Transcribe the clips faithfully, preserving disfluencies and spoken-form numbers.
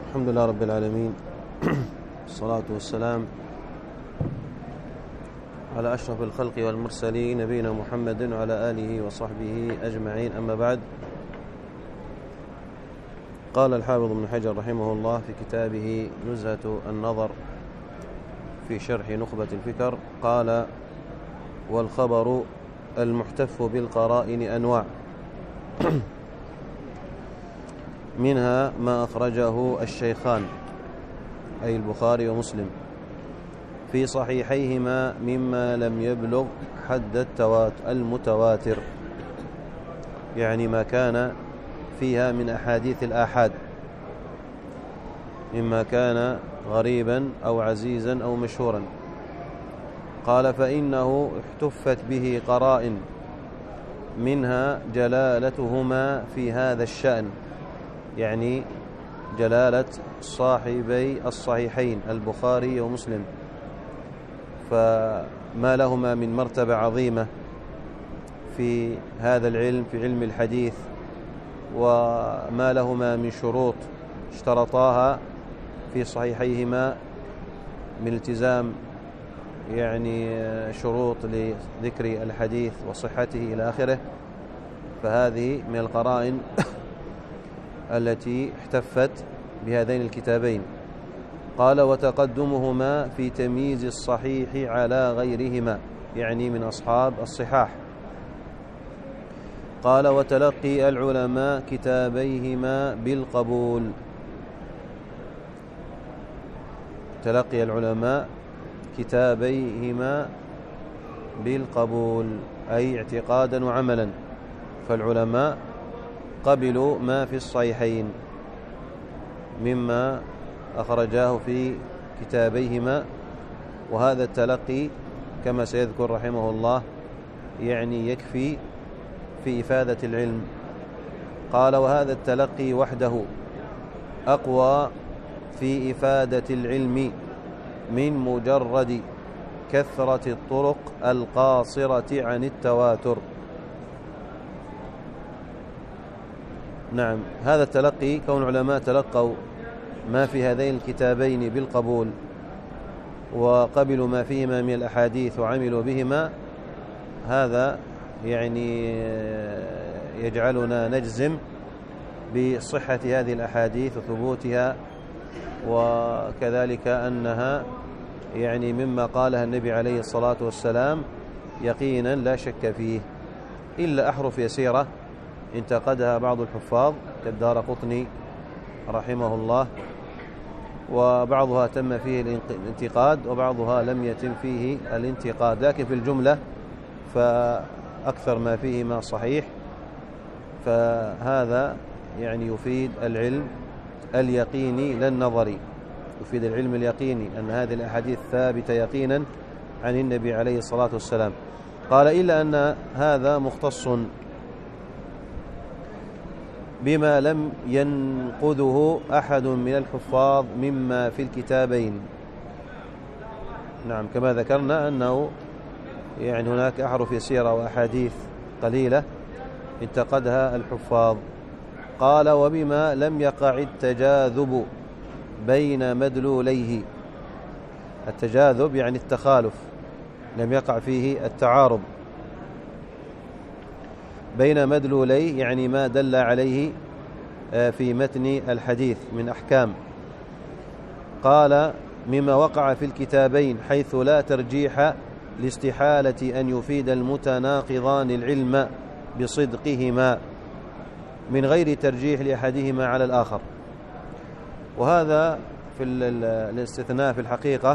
الحمد لله رب العالمين. الصلاة والسلام على أشرف الخلق والمرسلين نبينا محمد وعلى آله وصحبه أجمعين، أما بعد. قال الحافظ ابن حجر رحمه الله في كتابه نزهة النظر في شرح نخبة الفكر، قال: والخبر المحتف بالقرائن أنواع، منها ما أخرجه الشيخان أي البخاري ومسلم في صحيحيهما مما لم يبلغ حد المتواتر، يعني ما كان فيها من أحاديث الآحاد، مما كان غريبا أو عزيزا أو مشهورا. قال: فإنه احتفت به قرائن، منها جلالتهما في هذا الشأن، يعني جلالة صاحبي الصحيحين البخاري ومسلم، فما لهما من مرتبة عظيمة في هذا العلم، في علم الحديث، وما لهما من شروط اشترطاها في صحيحيهما من التزام يعني شروط لذكر الحديث وصحته إلى آخره. فهذه من القرائن التي احتفت بهذين الكتابين. قال: وتقدمهما في تمييز الصحيح على غيرهما، يعني من أصحاب الصحاح. قال: وتلقي العلماء كتابيهما بالقبول، تلقي العلماء كتابيهما بالقبول أي اعتقادا وعملا، فالعلماء قبلوا ما في الصحيحين مما أخرجاه في كتابيهما، وهذا التلقي كما سيذكر رحمه الله يعني يكفي في إفادة العلم. قال: وهذا التلقي وحده أقوى في إفادة العلم من مجرد كثرة الطرق القاصرة عن التواتر. نعم، هذا التلقي كون علماء تلقوا ما في هذين الكتابين بالقبول وقبلوا ما فيهما من الأحاديث وعملوا بهما، هذا يعني يجعلنا نجزم بصحة هذه الأحاديث وثبوتها، وكذلك أنها يعني مما قالها النبي عليه الصلاة والسلام يقينا لا شك فيه، إلا أحرف يسيرة انتقدها بعض الحفاظ كالدارقطني رحمه الله، وبعضها تم فيه الانتقاد وبعضها لم يتم فيه الانتقاد، لكن في الجملة فأكثر ما فيه ما صحيح. فهذا يعني يفيد العلم اليقيني لا النظري، يفيد العلم اليقيني أن هذه الأحاديث ثابتة يقينا عن النبي عليه الصلاة والسلام. قال: إلا أن هذا مختص بما لم ينقذه أحد من الحفاظ مما في الكتابين. نعم، كما ذكرنا أنه يعني هناك أحرف يسيرة وأحاديث قليلة انتقدها الحفاظ. قال: وبما لم يقع التجاذب بين مدلوليه، التجاذب يعني التخالف، لم يقع فيه التعارض، بين مدلوليه يعني ما دل عليه في متن الحديث من أحكام. قال: مما وقع في الكتابين حيث لا ترجيح لاستحالة أن يفيد المتناقضان العلم بصدقهما من غير ترجيح لأحدهما على الآخر. وهذا في الاستثناء في الحقيقة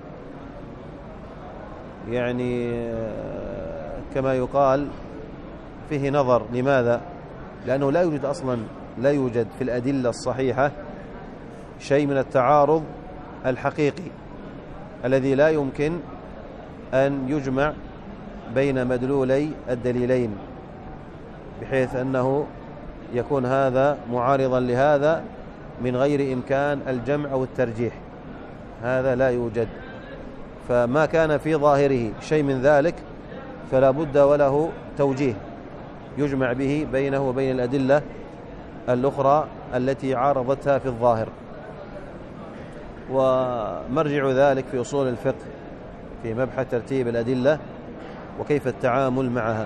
يعني كما يقال فيه نظر. لماذا؟ لأنه لا يوجد أصلا لا يوجد في الأدلة الصحيحة شيء من التعارض الحقيقي الذي لا يمكن أن يجمع بين مدلولي الدليلين بحيث أنه يكون هذا معارضا لهذا من غير إمكان الجمع أو الترجيح، هذا لا يوجد. فما كان في ظاهره شيء من ذلك فلا بد وله توجيه يجمع به بينه وبين الأدلة الأخرى التي عارضتها في الظاهر. ومرجع ذلك في أصول الفقه في مبحث ترتيب الأدلة وكيف التعامل معها.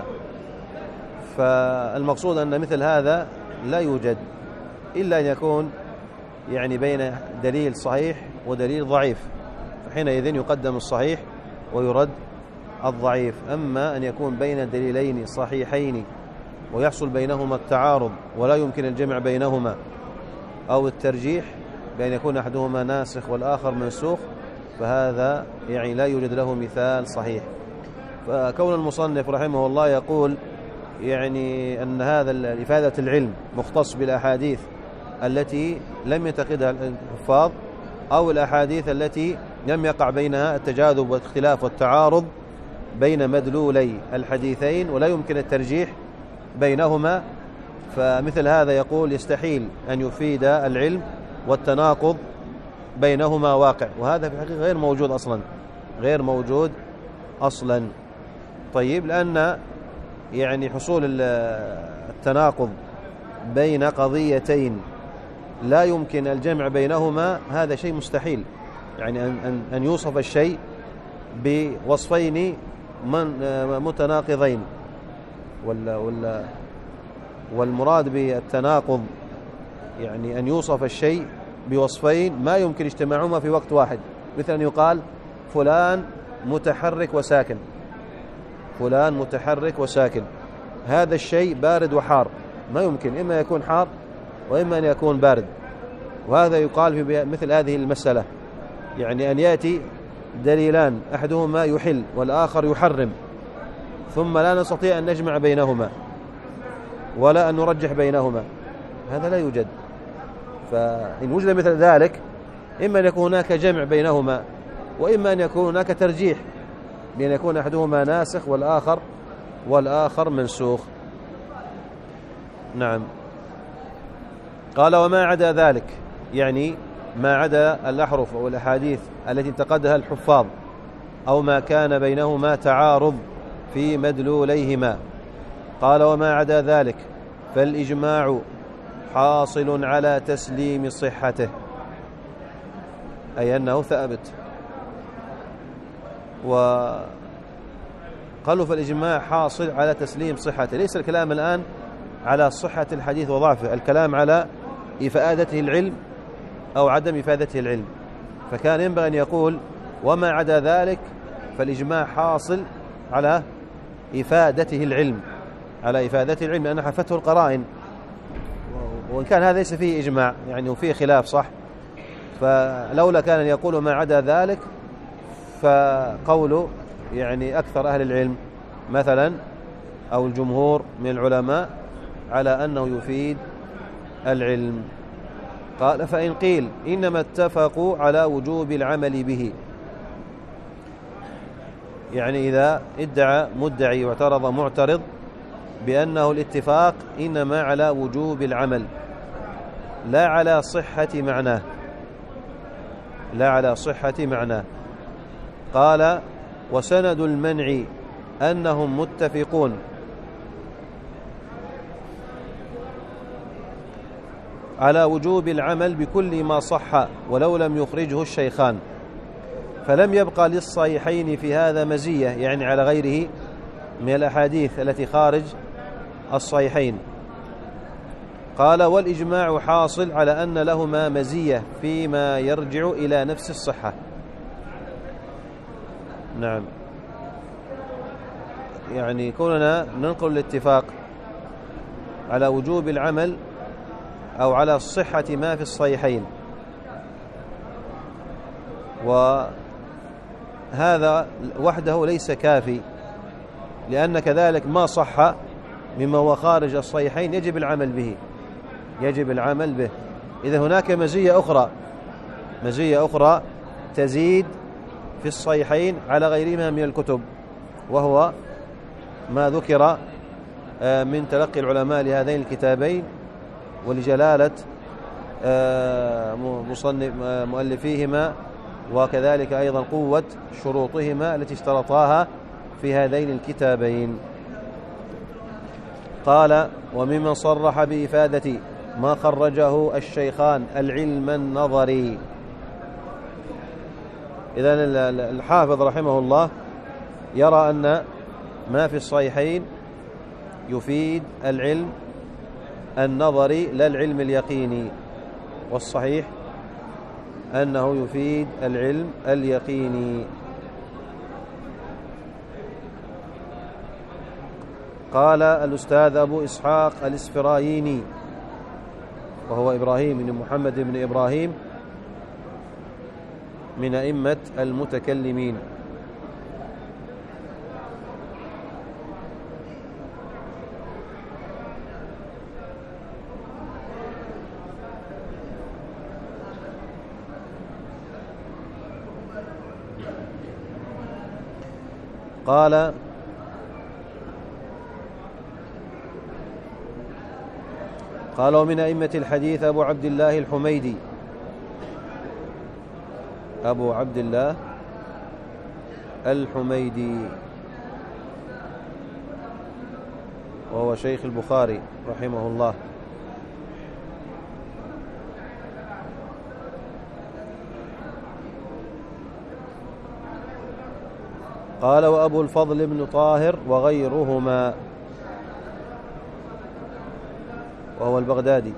فالمقصود أن مثل هذا لا يوجد إلا أن يكون يعني بين دليل صحيح ودليل ضعيف، فحينئذ يقدم الصحيح ويرد الضعيف. أما أن يكون بين دليلين صحيحين ويحصل بينهما التعارض ولا يمكن الجمع بينهما أو الترجيح بأن يكون أحدهما ناسخ والآخر منسوخ، فهذا يعني لا يوجد له مثال صحيح. فكون المصنف رحمه الله يقول يعني أن هذا إفادة العلم مختص بالأحاديث التي لم يتقدها الحفاظ أو الأحاديث التي لم يقع بينها التجاذب والاختلاف والتعارض بين مدلولي الحديثين ولا يمكن الترجيح بينهما، فمثل هذا يقول يستحيل أن يفيد العلم والتناقض بينهما واقع، وهذا في الحقيقة غير موجود أصلا، غير موجود أصلا. طيب، لأن يعني حصول التناقض بين قضيتين لا يمكن الجمع بينهما هذا شيء مستحيل، يعني أن أن يوصف الشيء بوصفين من متناقضين، ولا ولا والمراد بالتناقض يعني أن يوصف الشيء بوصفين ما يمكن اجتماعهما في وقت واحد، مثل أن يقال فلان متحرك وساكن، فلان متحرك وساكن، هذا الشيء بارد وحار، ما يمكن، إما يكون حار وإما أن يكون بارد. وهذا يقال في مثل هذه المسألة، يعني أن يأتي دليلان أحدهما يحل والآخر يحرم ثم لا نستطيع أن نجمع بينهما ولا أن نرجح بينهما، هذا لا يوجد. فإن وجد مثل ذلك إما أن يكون هناك جمع بينهما وإما أن يكون هناك ترجيح بأن يكون أحدهما ناسخ والآخر والآخر منسوخ. نعم. قال وما عدا ذلك، يعني ما عدا الأحرف أو الأحاديث التي انتقدها الحفاظ أو ما كان بينهما تعارض في مدلوليهما. قال وما عدا ذلك فالإجماع حاصل على تسليم صحته، أي أنه ثابت. وقالوا فالإجماع حاصل على تسليم صحته، ليس الكلام الآن على صحة الحديث وضعفه، الكلام على إفادته العلم أو عدم إفادته العلم. فكان ينبغي أن يقول وما عدا ذلك فالإجماع حاصل على إفادته العلم، على إفادته العلم لأن حفته القرائن، وإن كان هذا ليس فيه إجماع يعني وفيه خلاف صح، فلولا كان يقول ما عدا ذلك فقول يعني أكثر أهل العلم مثلا أو الجمهور من العلماء على أنه يفيد العلم. قال فإن قيل إنما اتفقوا على وجوب العمل به، يعني إذا ادعى مدعي واعترض معترض بأنه الاتفاق إنما على وجوب العمل لا على صحة معناه، لا على صحة معناه. قال وسند المنع أنهم متفقون على وجوب العمل بكل ما صح ولو لم يخرجه الشيخان، فلم يبقى للصحيحين في هذا مزية، يعني على غيره من الأحاديث التي خارج الصحيحين. قال والإجماع حاصل على أن لهما مزية فيما يرجع إلى نفس الصحة. نعم، يعني كوننا ننقل الاتفاق على وجوب العمل أو على صحة ما في الصحيحين، وهذا وحده ليس كافي، لأن كذلك ما صح مما هو خارج الصحيحين يجب العمل به، يجب العمل به. إذا هناك مزية أخرى، مزية أخرى تزيد في الصحيحين على غيرهما من الكتب، وهو ما ذكر من تلقي العلماء لهذين الكتابين ولجلالة مصنف مؤلفيهما، وكذلك أيضا قوة شروطهما التي اشترطاها في هذين الكتابين. قال وممن صرح بإفادة ما خرجه الشيخان العلم النظري، إذن الحافظ رحمه الله يرى أن ما في الصحيحين يفيد العلم النظري لا العلم اليقيني، والصحيح أنه يفيد العلم اليقيني. قال الأستاذ أبو إسحاق الإسفرايني وهو إبراهيم بن محمد بن إبراهيم من أئمة المتكلمين. قال قال ومن أئمة الحديث أبو عبد الله الحميدي أبو عبد الله الحميدي وهو شيخ البخاري رحمه الله. قال وأبو الفضل بن طاهر وغيرهما وهو البغدادي.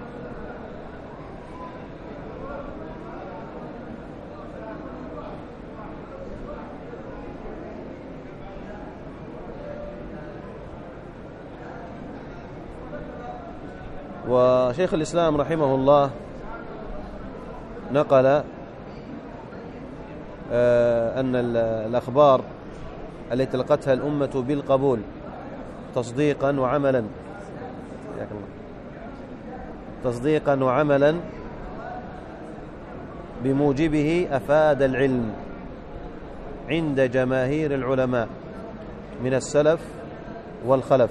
وشيخ الإسلام رحمه الله نقل أن الأخبار التي تلقتها الأمة بالقبول تصديقا وعملا تصديقا وعملا بموجبه أفاد العلم عند جماهير العلماء من السلف والخلف.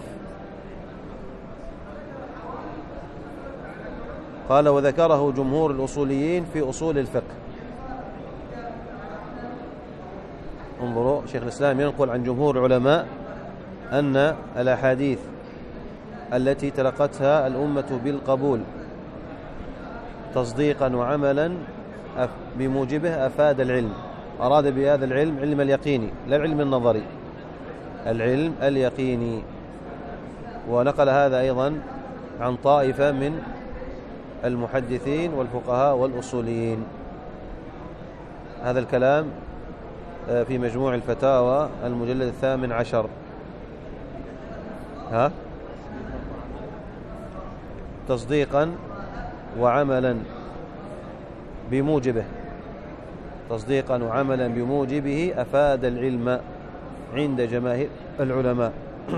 قال وذكره جمهور الأصوليين في أصول الفقه. انظروا شيخ الإسلام ينقل عن جمهور العلماء أن الأحاديث التي تلقتها الأمة بالقبول تصديقا وعملا بموجبه أفاد العلم. أراد بهذا العلم علم اليقيني لا العلم النظري، العلم اليقيني. ونقل هذا أيضا عن طائفة من المحدثين والفقهاء والأصوليين. هذا الكلام في مجموع الفتاوى المجلد الثامن عشر. ها تصديقا وعملا بموجبه تصديقا وعملا بموجبه أفاد العلم عند جماهير العلماء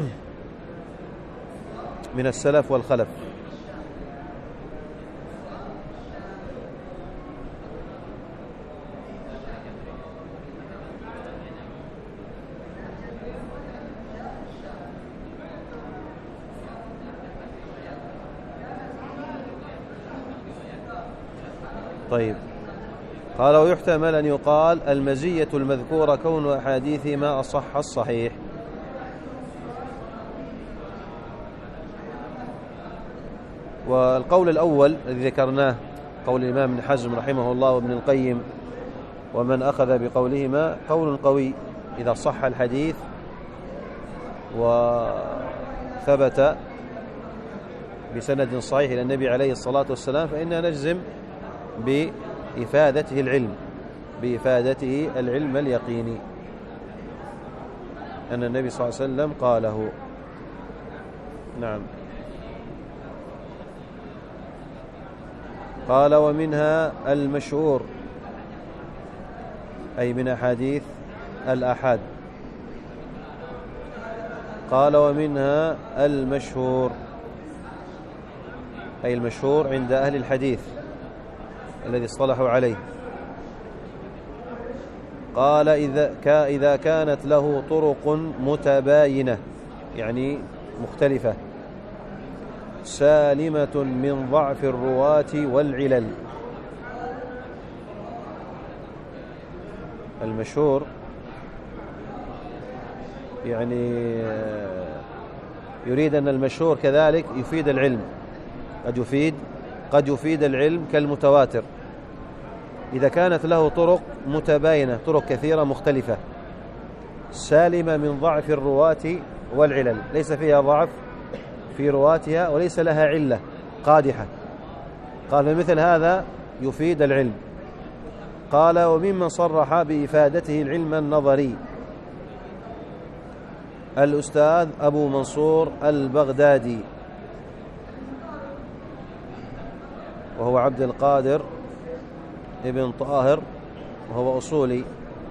من السلف والخلف. طيب قال ويحتمل أن يقال المزية المذكورة كون أحاديثهما أصح الصحيح. والقول الأول الذي ذكرناه قول الإمام ابن حزم رحمه الله وابن القيم ومن أخذ بقولهما قول قوي. إذا صح الحديث وثبت بسند صحيح إلى النبي عليه الصلاة والسلام فإننا نجزم بإفادته العلم بإفادته العلم اليقيني أن النبي صلى الله عليه وسلم قاله. نعم. قال ومنها المشهور أي من أحاديث الآحاد. قال ومنها المشهور أي المشهور عند أهل الحديث الذي اصطلحوا عليه. قال إذا إذا كانت له طرق متباينة يعني مختلفة سالمة من ضعف الرواة والعلل. المشهور يعني يريد أن المشهور كذلك يفيد العلم، قد يفيد قد يفيد العلم كالمتواتر إذا كانت له طرق متباينة، طرق كثيرة مختلفة سالمة من ضعف الرواة والعلل، ليس فيها ضعف في رواتها وليس لها علة قادحة، قال فمثل هذا يفيد العلم. قال وممن صرح بإفادته العلم النظري الأستاذ أبو منصور البغدادي، وهو عبد القادر ابن طاهر، وهو أصولي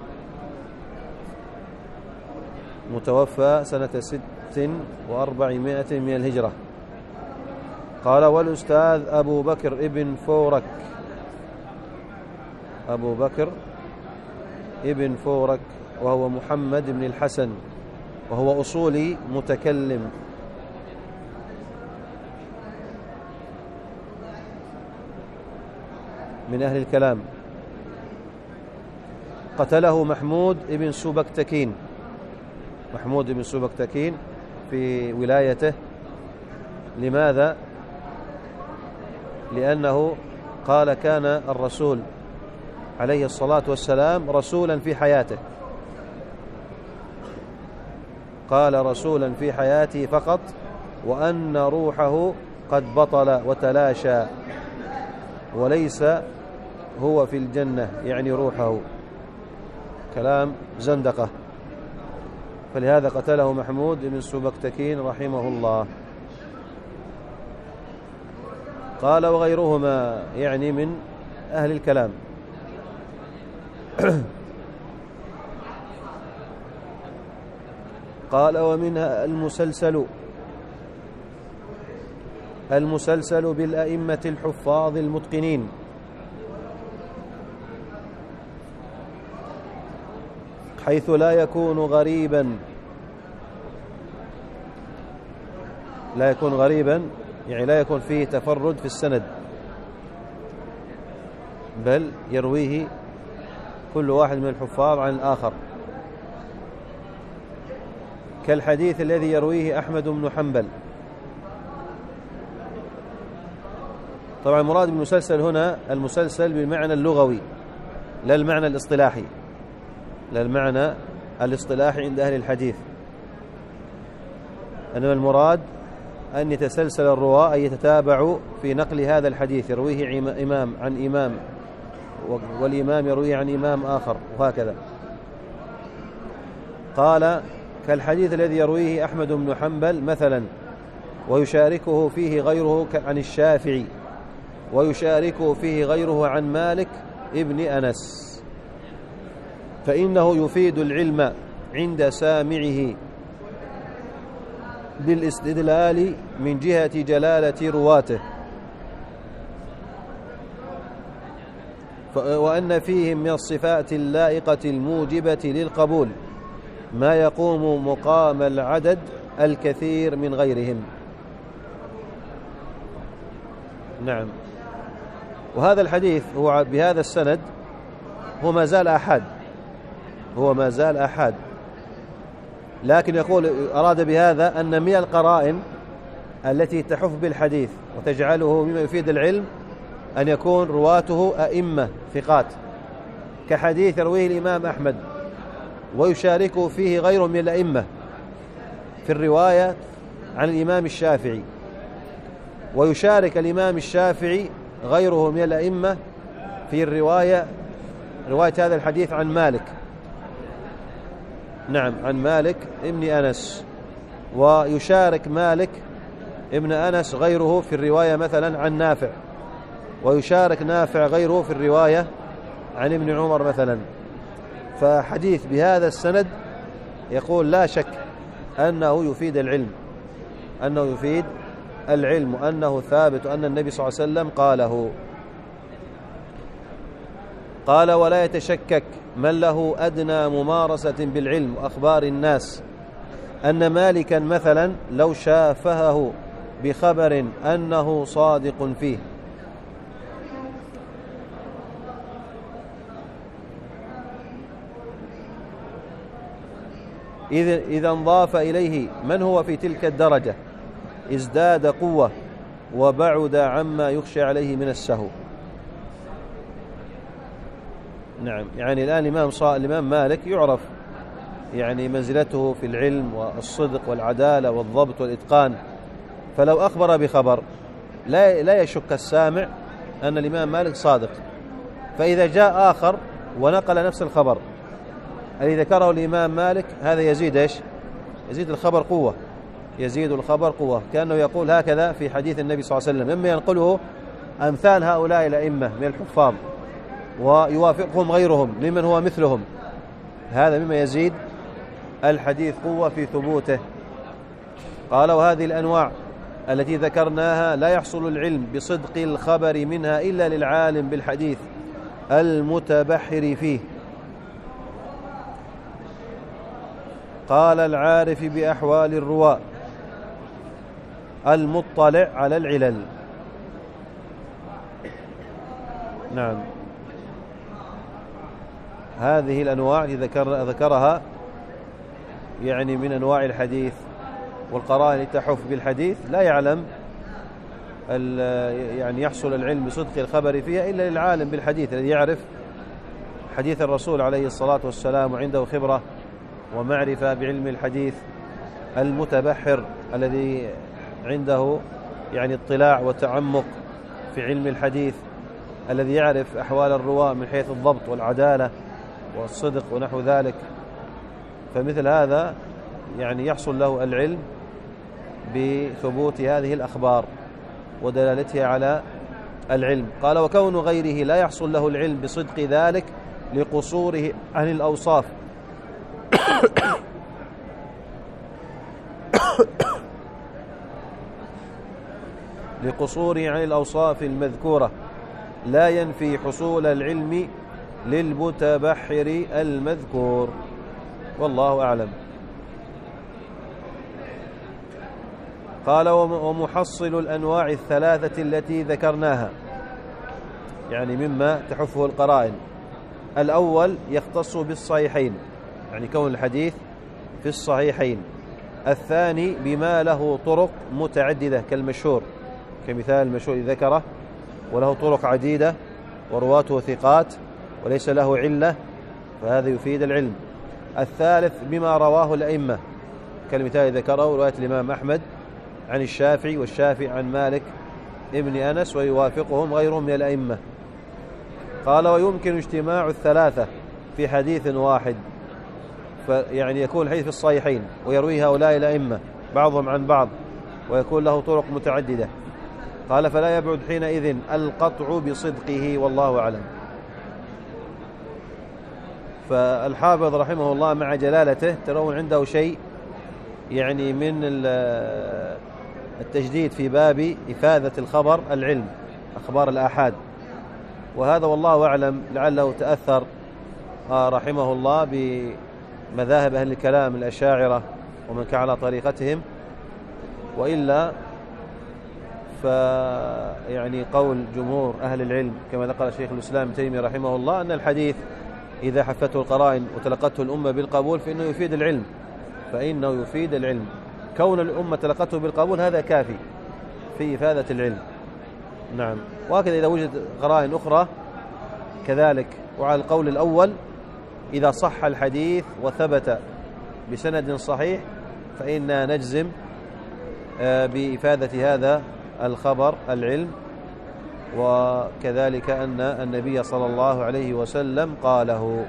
متوفى سنة ست وأربعمائة من الهجرة. قال والأستاذ أبو بكر ابن فورك، أبو بكر ابن فورك وهو محمد بن الحسن، وهو أصولي متكلم، من أهل الكلام. قتله محمود بن سبكتكين، محمود بن سبكتكين في ولايته. لماذا؟ لأنه قال كان الرسول عليه الصلاة والسلام رسولا في حياته، قال رسولا في حياته فقط، وأن روحه قد بطل وتلاشى وليس هو في الجنة، يعني روحه، كلام زندقة، فلهذا قتله محمود بن سبكتكين رحمه الله. قال وغيرهما يعني من أهل الكلام. قال ومنها المسلسل، المسلسل بالأئمة الحفاظ المتقنين، حيث لا يكون غريبا، لا يكون غريبا يعني لا يكون فيه تفرد في السند، بل يرويه كل واحد من الحفاظ عن الآخر، كالحديث الذي يرويه أحمد بن حنبل. طبعا المراد بالمسلسل هنا المسلسل بالمعنى اللغوي لا المعنى الاصطلاحي، لا المعنى الاصطلاحي عند أهل الحديث، إنما المراد أن يتسلسل الرواة، أن يتتابعوا في نقل هذا الحديث، يرويه إمام عن إمام، والإمام يرويه عن إمام آخر، وهكذا. قال كالحديث الذي يرويه أحمد بن حنبل مثلا، ويشاركه فيه غيره عن الشافعي، ويشاركه فيه غيره عن مالك ابن أنس، فإنه يفيد العلم عند سامعه بالاستدلال من جهة جلالة رواته، وأن فيهم من الصفات اللائقة الموجبة للقبول ما يقوم مقام العدد الكثير من غيرهم. نعم. وهذا الحديث هو بهذا السند هو ما زال أحد، هو ما زال أحد، لكن يقول أراد بهذا أن من القرائن التي تحف بالحديث وتجعله مما يفيد العلم أن يكون رواته أئمة ثقات، كحديث يرويه الإمام أحمد ويشاركه فيه غيره من الأئمة في الرواية عن الإمام الشافعي، ويشارك الإمام الشافعي غيره من الأئمة في الرواية رواية هذا الحديث عن مالك، نعم عن مالك ابن أنس، ويشارك مالك ابن أنس غيره في الرواية مثلا عن نافع، ويشارك نافع غيره في الرواية عن ابن عمر مثلا. فحديث بهذا السند يقول لا شك أنه يفيد العلم، أنه يفيد العلم، وأنه ثابت أن النبي صلى الله عليه وسلم قاله. قال ولا يتشكك من له أدنى ممارسة بالعلم وأخبار الناس أن مالكا مثلا لو شافهه بخبر أنه صادق فيه إذا انضاف إليه من هو في تلك الدرجة ازداد قوة وبعد عما يخشى عليه من السهو. نعم. يعني الآن الإمام صا... الإمام مالك يعرف يعني منزلته في العلم والصدق والعدالة والضبط والإتقان، فلو أخبر بخبر لا لا يشك السامع أن الإمام مالك صادق. فإذا جاء آخر ونقل نفس الخبر الذي ذكره الإمام مالك، هذا يزيد إيش؟ يزيد الخبر قوة، يزيد الخبر قوة، كأنه يقول هكذا في حديث النبي صلى الله عليه وسلم: مما ينقله أمثال هؤلاء الأئمة من الحفاظ ويوافقهم غيرهم ممن هو مثلهم، هذا مما يزيد الحديث قوة في ثبوته. قال: وهذه الأنواع التي ذكرناها لا يحصل العلم بصدق الخبر منها إلا للعالم بالحديث المتبحر فيه. قال: العارف بأحوال الرواة المطلع على العلل. نعم. هذه الأنواع التي ذكر ذكرها يعني من أنواع الحديث والقرائن التي تحف بالحديث لا يعلم يعني يحصل العلم بصدق الخبر فيها إلا للعالم بالحديث الذي يعرف حديث الرسول عليه الصلاة والسلام وعنده خبرة ومعرفة بعلم الحديث، المتبحر الذي عنده يعني اطلاع وتعمق في علم الحديث، الذي يعرف أحوال الرواة من حيث الضبط والعدالة والصدق ونحو ذلك. فمثل هذا يعني يحصل له العلم بثبوت هذه الأخبار ودلالتها على العلم. قال: وكون غيره لا يحصل له العلم بصدق ذلك لقصوره عن الأوصاف لقصوره عن الأوصاف المذكورة لا ينفي حصول العلم للمتبحر المذكور، والله أعلم. قال: ومحصل الأنواع الثلاثة التي ذكرناها يعني مما تحفه القرائن: الأول يختص بالصحيحين يعني كون الحديث في الصحيحين، الثاني بما له طرق متعددة كالمشهور كمثال المشهور ذكره وله طرق عديدة ورواته ثقات وليس له علة، فهذا يفيد العلم. الثالث بما رواه الأئمة كالمثال ذكره رواية الإمام أحمد عن الشافعي والشافعي عن مالك ابن أنس ويوافقهم غيرهم من الأئمة. قال: ويمكن اجتماع الثلاثة في حديث واحد، فيعني يكون الحديث في الصحيحين ويرويه هؤلاء الأئمة بعضهم عن بعض ويكون له طرق متعددة. قال: فلا يبعد حينئذ القطع بصدقه، والله أعلم. فالحافظ رحمه الله مع جلالته ترون عنده شيء يعني من التجديد في باب إفادة الخبر العلم، أخبار الآحاد، وهذا والله أعلم لعله تأثر رحمه الله بمذاهب أهل الكلام الأشاعرة ومن كان على طريقتهم، وإلا فيعني قول جمهور أهل العلم كما ذكر شيخ الإسلام ابن تيمية رحمه الله أن الحديث إذا حفته القرائن وتلقته الأمة بالقبول فإنه يفيد العلم، فإنه يفيد العلم. كون الأمة تلقته بالقبول هذا كافي في إفادة العلم. نعم. وهكذا إذا وجد قرائن أخرى كذلك. وعلى القول الأول إذا صح الحديث وثبت بسند صحيح فإننا نجزم بإفادة هذا الخبر العلم، وكذلك أن النبي صلى الله عليه وسلم قاله.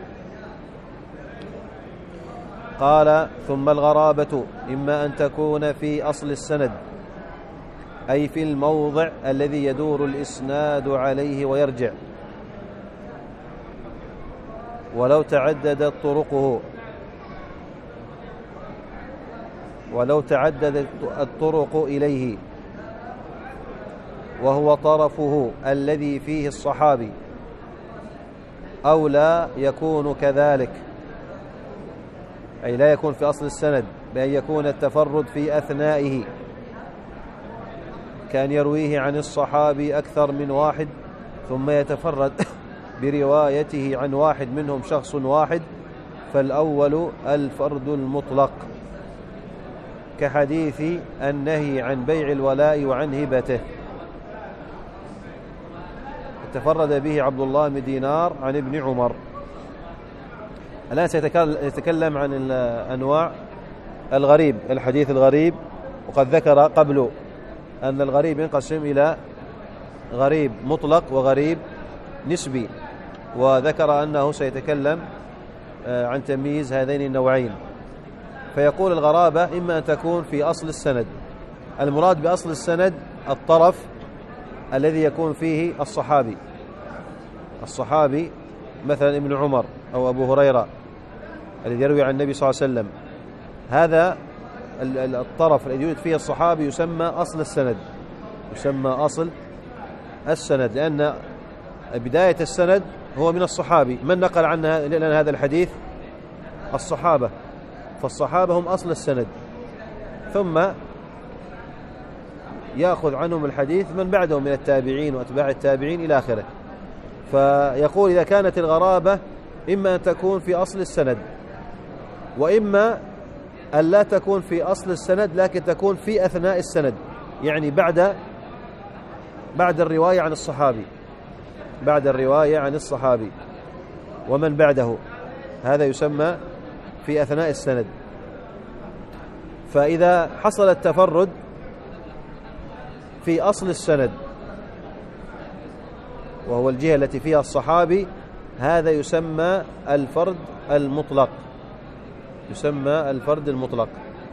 قال: ثم الغرابة إما أن تكون في أصل السند أي في الموضع الذي يدور الإسناد عليه ويرجع، ولو تعددت طرقه ولو تعددت الطرق إليه وهو طرفه الذي فيه الصحابي، أو لا يكون كذلك، أي لا يكون في أصل السند بأن يكون التفرد في أثنائه كان يرويه عن الصحابي أكثر من واحد ثم يتفرد بروايته عن واحد منهم شخص واحد، فالأول الفرد المطلق كحديث النهي عن بيع الولاء وعن هبته، تفرد به عبد الله بن دينار عن ابن عمر الآن سيتكلم عن أنواع الغريب، الحديث الغريب. وقد ذكر قبل أن الغريب ينقسم إلى غريب مطلق وغريب نسبي، وذكر أنه سيتكلم عن تمييز هذين النوعين. فيقول الغرابة إما أن تكون في أصل السند. المراد بأصل السند الطرف الذي يكون فيه الصحابي، الصحابي مثلا ابن عمر أو أبو هريرة الذي يروي عن النبي صلى الله عليه وسلم، هذا الطرف الذي يوجد فيه الصحابي يسمى أصل السند، يسمى أصل السند، لأن بداية السند هو من الصحابي. من نقل عنها لنا هذا الحديث؟ الصحابة، فالصحابة هم أصل السند، ثم يأخذ عنهم الحديث من بعدهم من التابعين وأتباع التابعين إلى آخره. فيقول إذا كانت الغرابة إما أن تكون في أصل السند، وإما أن لا تكون في أصل السند لكن تكون في أثناء السند، يعني بعد بعد الرواية عن الصحابي، بعد الرواية عن الصحابي ومن بعده، هذا يسمى في أثناء السند. فإذا حصل التفرد في أصل السند وهو الجهة التي فيها الصحابي، هذا يسمى الفرد المطلق، يسمى الفرد المطلق.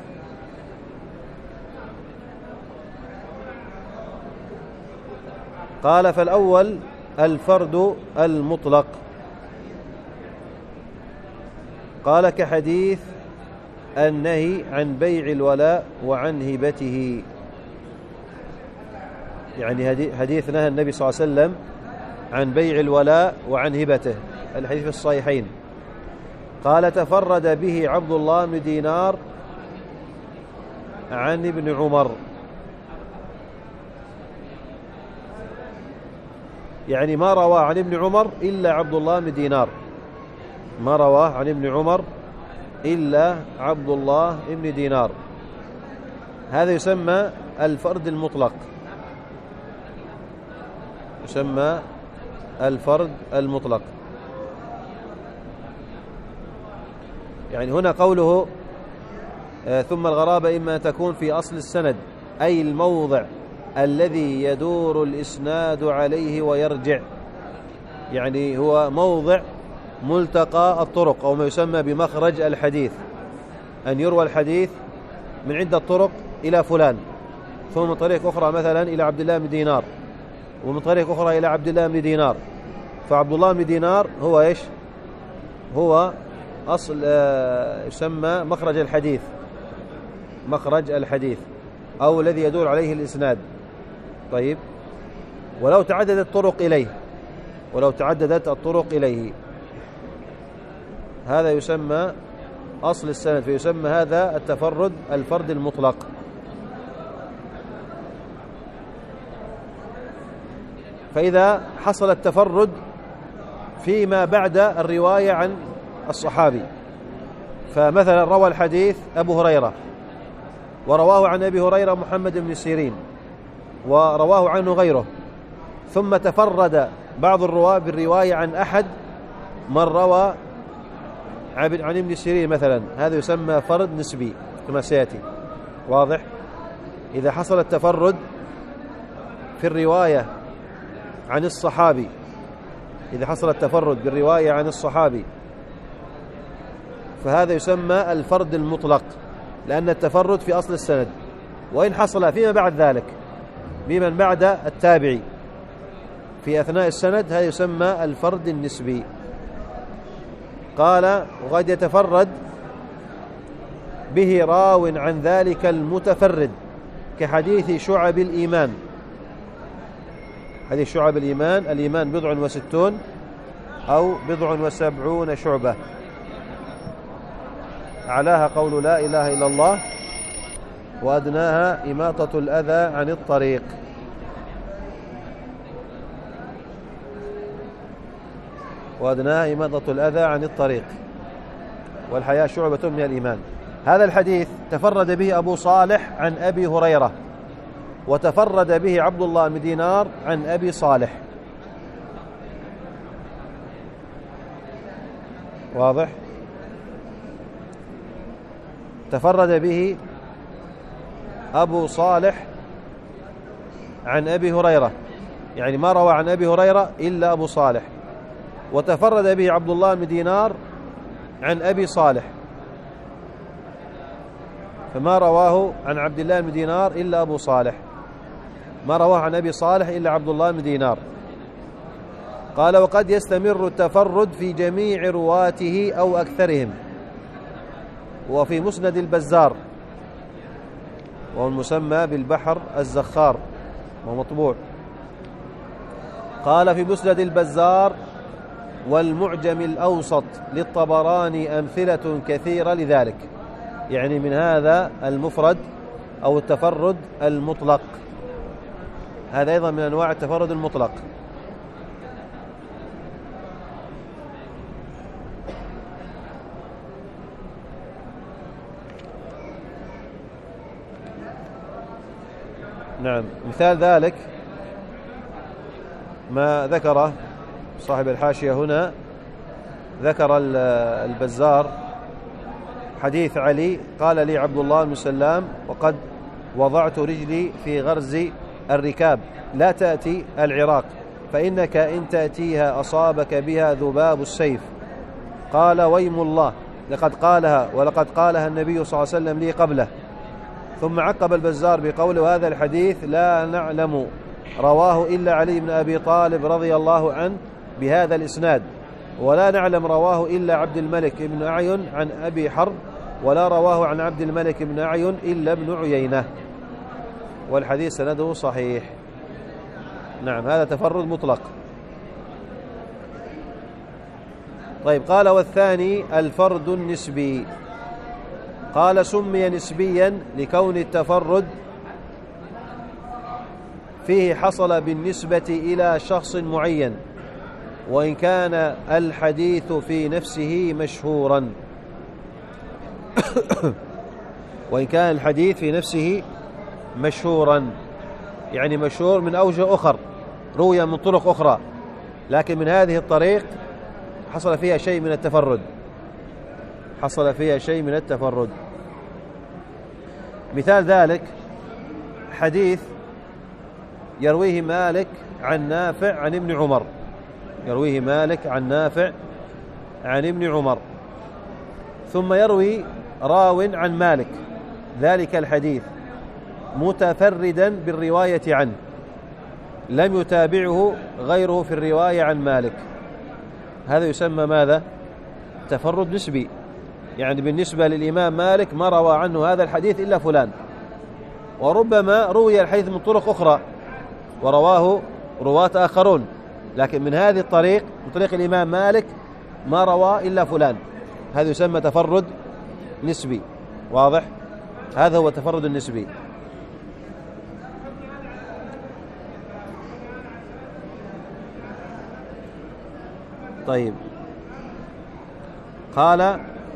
قال فالأول الفرد المطلق. قال كحديث النهي عن بيع الولاء وعن هبته، يعني حديث نهى النبي صلى الله عليه وسلم عن بيع الولاء وعن هبته، الحديث في الصحيحين. قال تفرد به عبد الله بن دينار عن ابن عمر، يعني ما رواه عن ابن عمر إلا عبد الله بن دينار، ما رواه عن ابن عمر إلا عبد الله بن دينار، هذا يسمى الفرد المطلق، يسمى الفرد المطلق. يعني هنا قوله آه ثم الغرابة إما أن تكون في أصل السند، أي الموضع الذي يدور الإسناد عليه ويرجع، يعني هو موضع ملتقى الطرق أو ما يسمى بمخرج الحديث، أن يروى الحديث من عدة طرق إلى فلان، ثم من طريق أخرى مثلا إلى عبد الله بن دينار، ومن طريق أخرى إلى عبد الله بن دينار. فعبد الله بن دينار هو إيش؟ هو أصل آه يسمى مخرج الحديث، مخرج الحديث أو الذي يدور عليه الإسناد. طيب، ولو تعددت الطرق إليه، ولو تعددت الطرق إليه هذا يسمى أصل السند، فيسمى هذا التفرد الفرد المطلق. فإذا حصل التفرد فيما بعد الرواية عن الصحابي، فمثلا روى الحديث أبو هريرة ورواه عن أبي هريرة محمد بن سيرين ورواه عنه غيره، ثم تفرد بعض الرواة بالرواية عن أحد من روى عن ابن سيرين مثلا، هذا يسمى فرد نسبي كما سيأتي. واضح؟ إذا حصل التفرد في الرواية عن الصحابي، إذا حصل التفرد بالرواية عن الصحابي فهذا يسمى الفرد المطلق، لأن التفرد في أصل السند. وإن حصل فيما بعد ذلك بمن بعد التابعي في أثناء السند، هذا يسمى الفرد النسبي. قال وقد يتفرد به راو عن ذلك المتفرد كحديث شعب الإيمان، حديث شعب الإيمان، الإيمان بضع وستون أو بضع وسبعون شعبة، أعلاها قول لا إله إلا الله، وأدناها إماطة الأذى عن الطريق. وأدناها إماطة الأذى عن الطريق، والحياء شعبة من الإيمان. هذا الحديث تفرد به أبو صالح عن أبي هريرة، وتفرد به عبد الله بن دينار عن أبي صالح. واضح؟ تفرد به أبو صالح عن أبي هريرة، يعني ما روى عن أبي هريرة إلا أبو صالح، وتفرد به عبد الله بن دينار عن أبي صالح، فما رواه عن عبد الله بن دينار إلا أبو صالح، ما رواه عن أبي صالح إلا عبد الله بن دينار. قال: وقد يستمر التفرد في جميع رواته أو أكثرهم. وفي مسند البزار، وهو المسمى بالبحر الزخار ومطبوع، قال: في مسند البزار والمعجم الأوسط للطبراني أمثلة كثيرة لذلك، يعني من هذا المفرد أو التفرد المطلق، هذا أيضا من أنواع التفرد المطلق. نعم، مثال ذلك ما ذكره صاحب الحاشية هنا، ذكر البزار حديث علي: قال لي عبد الله بن سلام: وقد وضعت رجلي في غرز الركاب لا تأتي العراق، فإنك إن تأتيها أصابك بها ذباب السيف. قال: ويم الله، لقد قالها ولقد قالها النبي صلى الله عليه وسلم لي قبله. ثم عقب البزار بقوله: هذا الحديث لا نعلم رواه إلا علي بن أبي طالب رضي الله عنه بهذا الإسناد، ولا نعلم رواه إلا عبد الملك بن أعين عن أبي حرب، ولا رواه عن عبد الملك بن أعين إلا ابن عيينة، والحديث سنده صحيح. نعم، هذا تفرد مطلق. طيب، قال: والثاني الفرد النسبي. قال: سمي نسبيا لكون التفرد فيه حصل بالنسبة إلى شخص معين، وإن كان الحديث في نفسه مشهورا وإن كان الحديث في نفسه مشهورا، يعني مشهور من أوجه أخر، روي من طرق أخرى، لكن من هذه الطريق حصل فيها شيء من التفرد حصل فيها شيء من التفرد. مثال ذلك حديث يرويه مالك عن نافع عن ابن عمر يرويه مالك عن نافع عن ابن عمر ثم يروي راو عن مالك ذلك الحديث متفردا بالرواية عنه، لم يتابعه غيره في الرواية عن مالك، هذا يسمى ماذا؟ تفرد نسبي، يعني بالنسبة للإمام مالك ما روى عنه هذا الحديث إلا فلان، وربما روي الحديث من طرق أخرى ورواه رواة آخرون، لكن من هذه الطريق من طريق الإمام مالك ما روى إلا فلان، هذا يسمى تفرد نسبي. واضح؟ هذا هو التفرد النسبي. طيب، قال: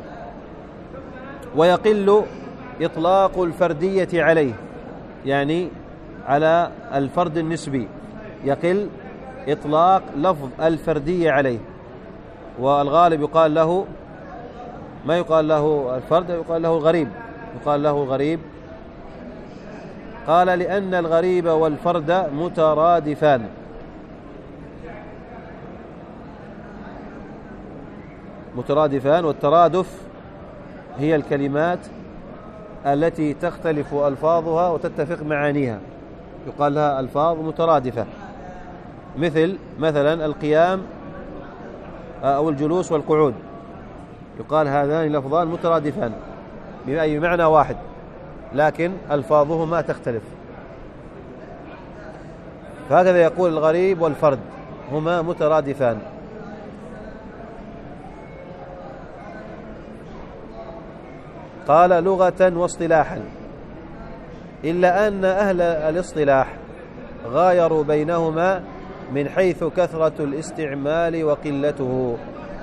ويقل إطلاق الفردية عليه، يعني على الفرد النسبي يقل إطلاق لفظ الفردية عليه، والغالب يقال له ما يقال له الفرد، يقال له الغريب يقال له الغريب. قال: لأن الغريب والفرد مترادفان، مترادفان والترادف هي الكلمات التي تختلف ألفاظها وتتفق معانيها، يقال لها ألفاظ مترادفة، مثل مثلا القيام أو الجلوس والقعود، يقال هذان لفظان مترادفان بأي معنى واحد لكن ألفاظهما تختلف، فهكذا يقول الغريب والفرد هما مترادفان. قال: لغة واصطلاحا، إلا أن أهل الاصطلاح غايروا بينهما من حيث كثرة الاستعمال وقلته.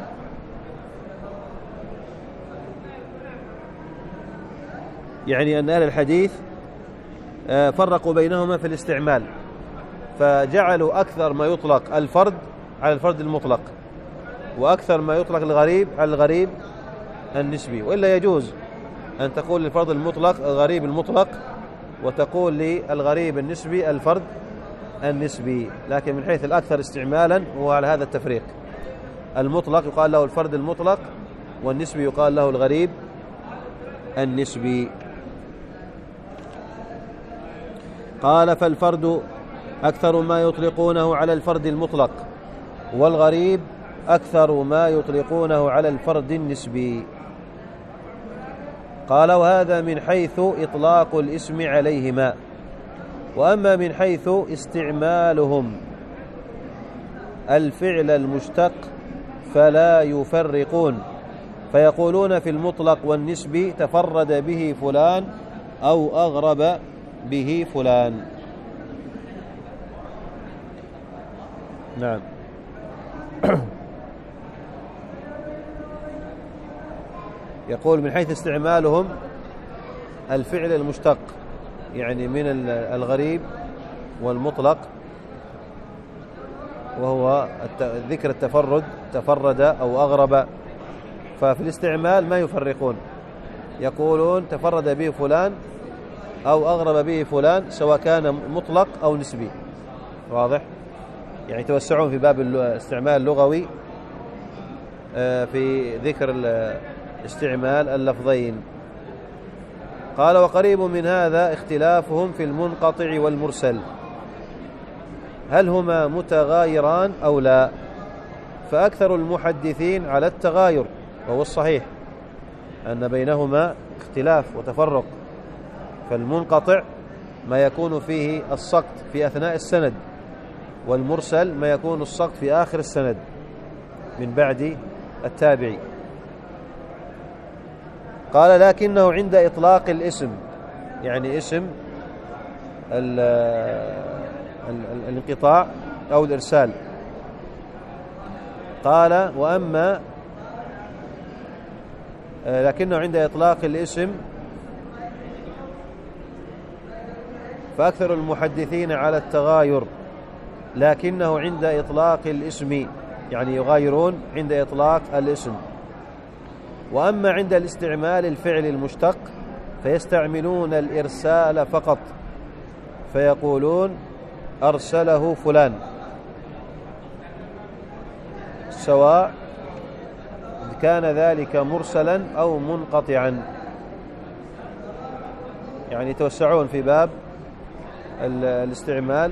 يعني أن أهل الحديث فرقوا بينهما في الاستعمال، فجعلوا أكثر ما يطلق الفرد على الفرد المطلق، وأكثر ما يطلق الغريب على الغريب النسبي. وإلا يجوز أن تقول للفرد المطلق الغريب المطلق، وتقول للغريب النسبي الفرد النسبي، لكن من حيث الأكثر استعمالا هو على هذا التفريق. المطلق يقال له الفرد المطلق، والنسبي يقال له الغريب النسبي. قال فالفرد أكثر ما يطلقونه على الفرد المطلق، والغريب أكثر ما يطلقونه على الفرد النسبي. قال وهذا من حيث إطلاق الاسم عليهما، وأما من حيث استعمالهم الفعل المشتق فلا يفرقون، فيقولون في المطلق والنسبي تفرد به فلان أو أغرب به فلان. نعم. يقول من حيث استعمالهم الفعل المشتق، يعني من الغريب والمطلق، وهو ذكر التفرد، تفرد أو أغرب، ففي الاستعمال ما يفرقون، يقولون تفرد به فلان أو أغرب به فلان سواء كان مطلق أو نسبي. واضح؟ يعني يتوسعون في باب الاستعمال اللغوي في ذكر استعمال اللفظين. قال وقريب من هذا اختلافهم في المنقطع والمرسل، هل هما متغايران أو لا؟ فأكثر المحدثين على التغاير، وهو الصحيح أن بينهما اختلاف وتفرق. فالمنقطع ما يكون فيه السقط في أثناء السند، والمرسل ما يكون السقط في آخر السند من بعد التابعي. قال لكنه عند إطلاق الاسم، يعني اسم ال ال الانقطاع أو الإرسال. قال وأما لكنه عند إطلاق الاسم فأكثر المحدثين على التغاير، لكنه عند إطلاق الاسم، يعني يغايرون عند إطلاق الاسم. وأما عند الاستعمال الفعل المشتق فيستعملون الإرسال فقط، فيقولون أرسله فلان، سواء كان ذلك مرسلا أو منقطعا. يعني يتوسعون في باب الاستعمال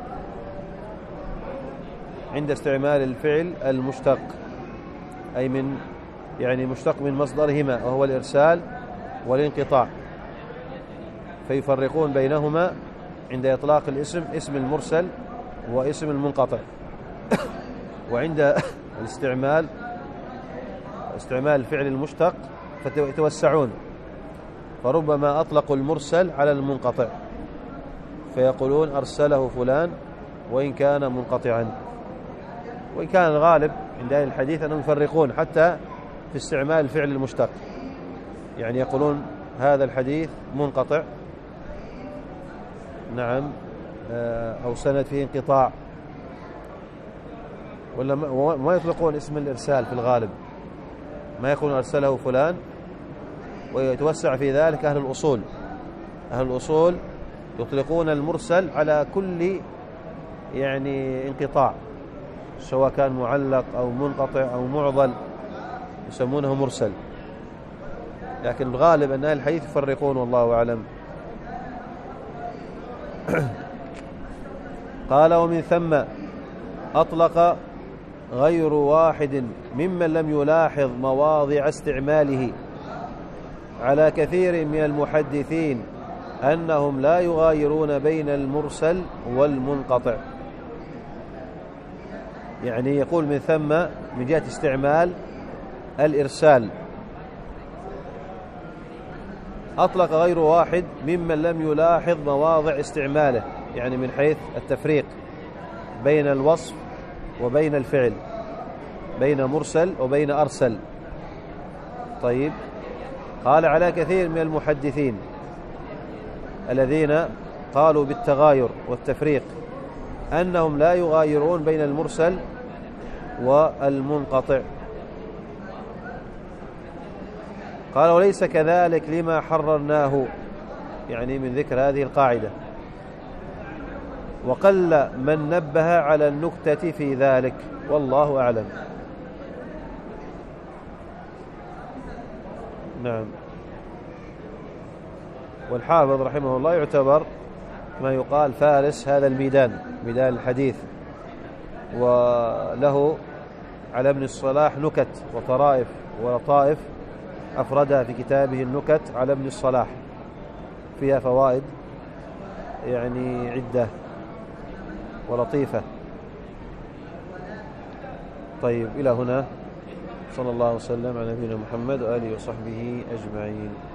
عند استعمال الفعل المشتق، أي من يعني مشتق من مصدرهما وهو الإرسال والانقطاع، فيفرقون بينهما عند إطلاق الاسم، اسم المرسل واسم المنقطع. وعند الاستعمال استعمال الفعل المشتق فيتوسعون، فربما أطلقوا المرسل على المنقطع فيقولون أرسله فلان وإن كان منقطعا. وإن كان الغالب عند أهل الحديث أنهم يفرقون حتى في استعمال الفعل المشتق، يعني يقولون هذا الحديث منقطع، نعم، أو سند فيه انقطاع، ولا ما يطلقون اسم الإرسال في الغالب، ما يقولون أرسله فلان. ويتوسع في ذلك أهل الأصول، أهل الأصول يطلقون المرسل على كل يعني انقطاع، سواء كان معلق أو منقطع أو معضل يسمونه مرسل، لكن الغالب أن أهل الحديث يفرقون والله أعلم. قال ومن ثم أطلق غير واحد ممن لم يلاحظ مواضع استعماله على كثير من المحدثين أنهم لا يغايرون بين المرسل والمنقطع. يعني يقول من ثم من جهة استعمال الإرسال أطلق غير واحد ممن لم يلاحظ مواضع استعماله، يعني من حيث التفريق بين الوصف وبين الفعل، بين مرسل وبين أرسل. طيب، قال على كثير من المحدثين الذين قالوا بالتغاير والتفريق أنهم لا يغايرون بين المرسل والمنقطع. قال وليس كذلك لما حررناه، يعني من ذكر هذه القاعدة، وقل من نبه على النكتة في ذلك، والله أعلم. نعم. والحافظ رحمه الله يعتبر ما يقال فارس هذا الميدان، ميدان الحديث، وله على ابن الصلاح نكت وطرائف ولطائف أفردها في كتابه النكت على ابن الصلاح، فيها فوائد يعني عدة ولطيفة. طيب، إلى هنا، صلى الله وسلم على نبينا محمد وآله وصحبه أجمعين.